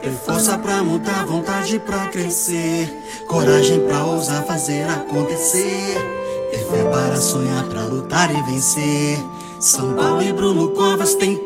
Ter força pra mudar, vontade pra crescer, coragem pra ousar fazer acontecer, ter fé para sonhar, pra lutar e vencer. São Paulo e Bruno Covas tem